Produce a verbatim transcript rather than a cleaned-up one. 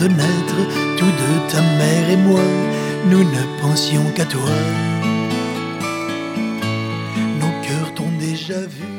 de naître, tous deux, ta mère et moi, nous ne pensions qu'à toi. Nos cœurs t'ont déjà vu